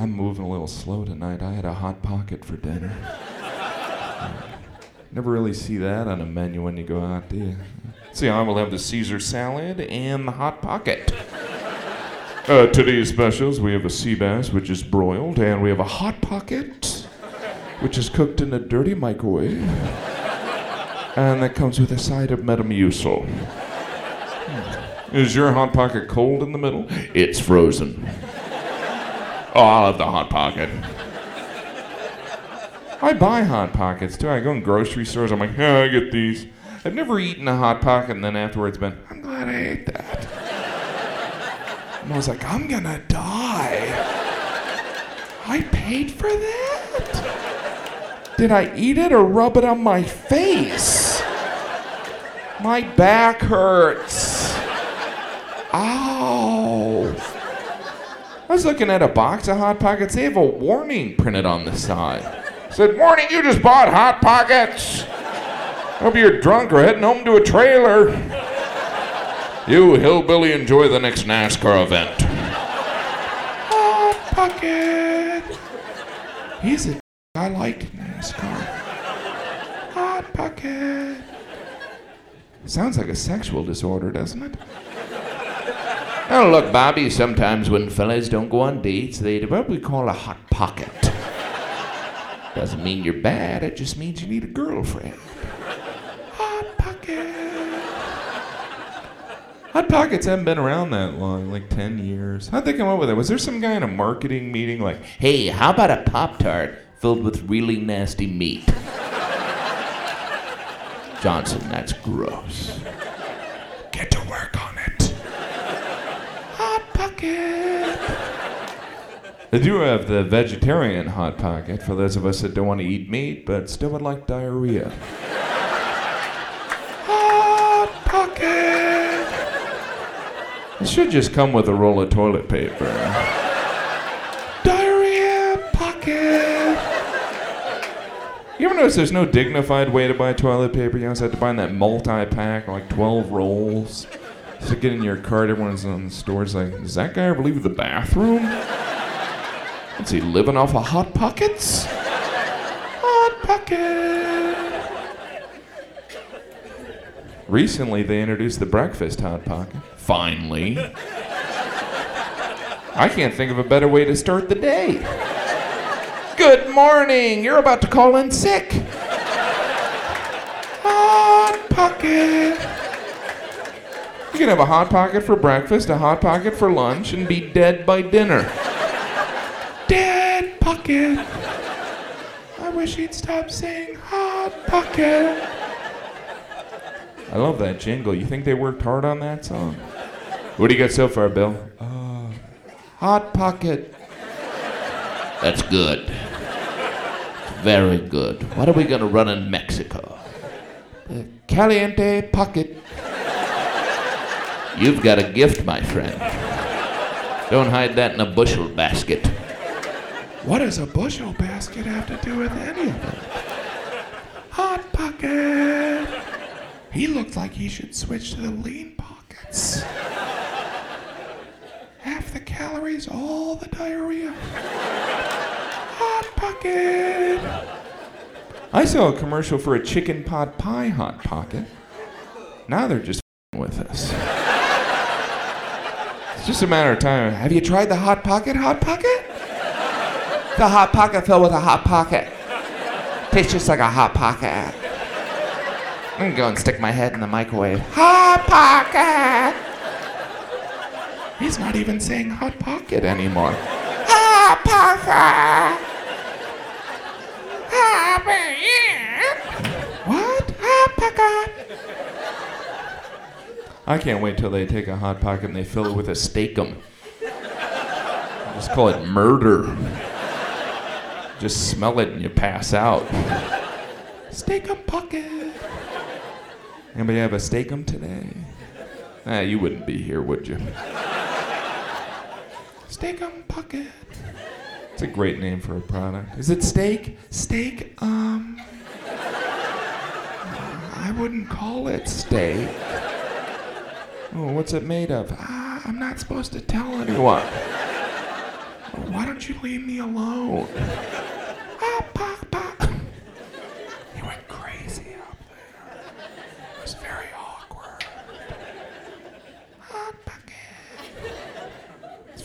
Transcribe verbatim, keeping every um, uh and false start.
I'm moving a little slow tonight. I had a Hot Pocket for dinner. Never really see that on a menu when you go out, do you? See, I will have the Caesar salad and the Hot Pocket. Uh, today's specials, we have a sea bass, which is broiled, and we have a Hot Pocket, which is cooked in a dirty microwave. And that comes with a side of Metamucil. Hmm. Is your Hot Pocket cold in the middle? It's frozen. Oh, I'll have the Hot Pocket. I buy Hot Pockets, too. I go in grocery stores, I'm like, yeah, I get these. I've never eaten a Hot Pocket and then afterwards been, I'm glad I ate that. And I was like, I'm gonna die. I paid for that? Did I eat it or rub it on my face? My back hurts. Ow. I was looking at a box of Hot Pockets. They have a warning printed on the side. It said, warning, you just bought Hot Pockets. Hope you're drunk or heading home to a trailer. You hillbilly, enjoy the next NASCAR event. Hot Pocket. He's a I like NASCAR. Hot Pocket. Sounds like a sexual disorder, doesn't it? Oh, look, Bobby, sometimes when fellas don't go on dates, they do what we call a hot pocket. Doesn't mean you're bad, it just means you need a girlfriend. Hot Pocket. Hot Pockets haven't been around that long, like ten years. How'd they come up with it? Was there some guy in a marketing meeting like, hey, how about a Pop-Tart filled with really nasty meat? Johnson, that's gross. Get to work on it. Hot Pocket. They do have the vegetarian Hot Pocket for those of us that don't want to eat meat but still would like diarrhea. Hot Pocket. It should just come with a roll of toilet paper. Diarrhea Pocket. You ever notice there's no dignified way to buy toilet paper? You always have to buy in that multi-pack, like twelve rolls. So get in your cart, everyone's on the stores like, does that guy ever leave the bathroom? Is he living off of Hot Pockets? Hot Pocket. Recently, they introduced the breakfast Hot Pocket. Finally. I can't think of a better way to start the day. Good morning. You're about to call in sick. Hot Pocket. You can have a Hot Pocket for breakfast, a Hot Pocket for lunch, and be dead by dinner. Dead Pocket. I wish he'd stop saying Hot Pocket. I love that jingle. You think they worked hard on that song? What do you got so far, Bill? Uh, Hot Pocket. That's good. Very good. What are we gonna run in Mexico? The Caliente Pocket. You've got a gift, my friend. Don't hide that in a bushel basket. What does a bushel basket have to do with any of it? Hot Pocket. He looks like he should switch to the lean pockets. Half the calories, all the diarrhea. Hot Pocket. I saw a commercial for a chicken pot pie Hot Pocket. Now they're just with us. It's just a matter of time. Have you tried the Hot Pocket Hot Pocket? The Hot Pocket filled with a Hot Pocket. Tastes just like a Hot Pocket. I'm gonna go and stick my head in the microwave. Hot Pocket! He's not even saying Hot Pocket anymore. Hot Pocket! Hot Pocket! What? Hot Pocket! I can't wait till they take a Hot Pocket and they fill it with a steakum. Just call it murder. Just smell it and you pass out. Steakum Pocket. Anybody have a steakum today? Ah, you wouldn't be here, would you? Steakum Pocket. It's a great name for a product. Is it steak? Steak? Um. I wouldn't call it steak. Oh, what's it made of? Ah, I'm not supposed to tell anyone. Why don't you leave me alone?